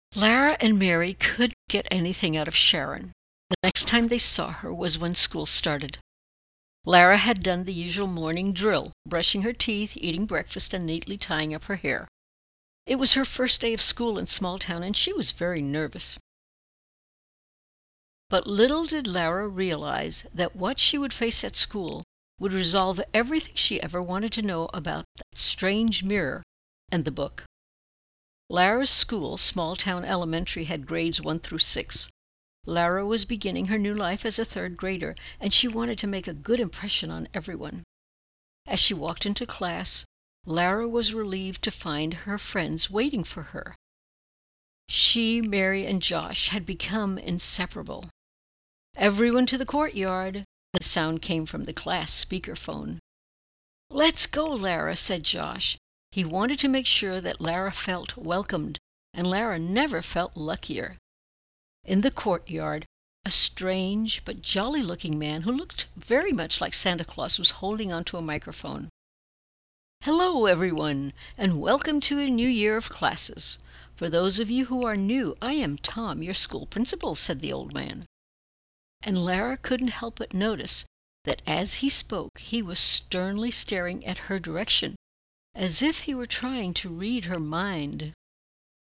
Lara and Mary couldn't get anything out of Sharon. The next time they saw her was when school started. Lara had done the usual morning drill, brushing her teeth, eating breakfast, and neatly tying up her hair. It was her first day of school in Small Town, and she was very nervous. But little did Lara realize that what she would face at school would resolve everything she ever wanted to know about that strange mirror and the book. Lara's school, Small Town Elementary, had grades 1 through 6. Lara was beginning her new life as a third grader, and she wanted to make a good impression on everyone. As she walked into class, Lara was relieved to find her friends waiting for her. She, Mary, and Josh had become inseparable. "Everyone to the courtyard," the sound came from the class speakerphone. "Let's go, Lara," said Josh. He wanted to make sure that Lara felt welcomed, and Lara never felt luckier. In the courtyard, a strange but jolly-looking man who looked very much like Santa Claus was holding onto a microphone. "Hello, everyone, and welcome to a new year of classes. For those of you who are new, I am Tom, your school principal," said the old man. And Lara couldn't help but notice that as he spoke, he was sternly staring at her direction, as if he were trying to read her mind.